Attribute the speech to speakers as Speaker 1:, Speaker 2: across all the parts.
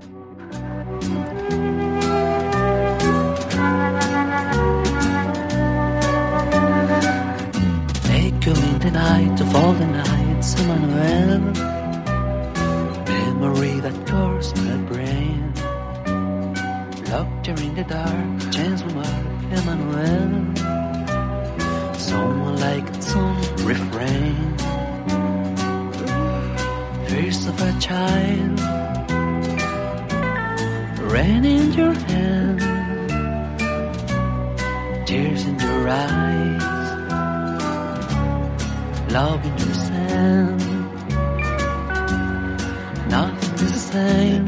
Speaker 1: Echoing the night of all the nights, Emmanuel. Memory that covers my brain. Locked here in the dark, chance we mark, Emmanuel. Someone like its own refrain. Fears of a child, rain in your hand, tears in your eyes, love in your sand. Nothing the same,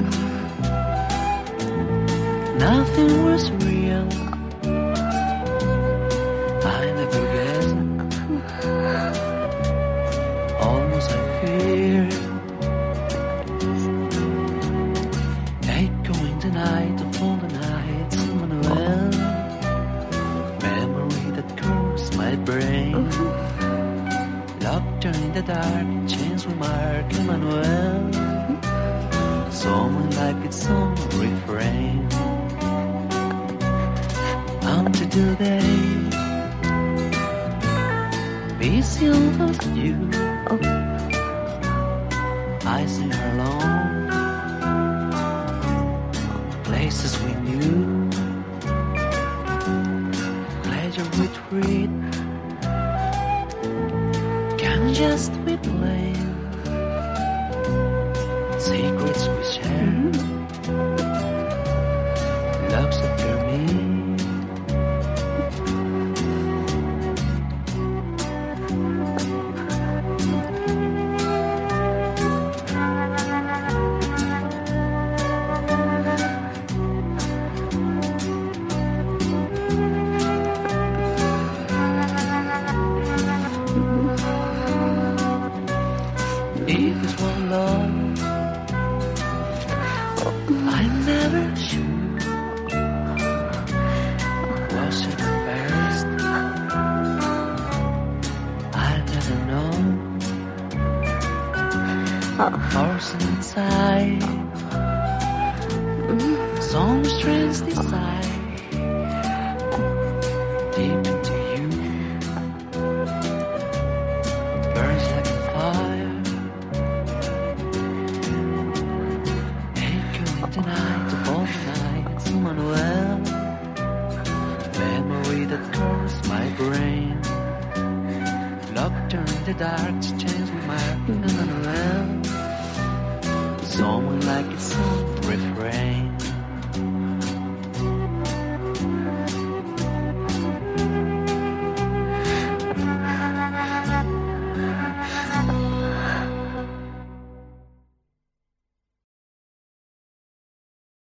Speaker 1: nothing was real. I never guessed, almost I feared. Echoing the night of all the nights, Emmanuel. Memory that curves my brain. Locked in the dark, chains will mark, Emmanuel. Someone like its own refrain. Until today, busy with you, I sing her alone. Places we knew, pleasure we treat, can just be plain. Secrets we share, loves appear me. If it's one love, I'm never sure. Was it the first? I never know. Forcing inside, some strange desire, deep into you, burns like a fire. The night of all the nights, Emmanuel. Memory that curves my brain. Locked in the dark, change with my Emmanuel. Someone like its own refrain.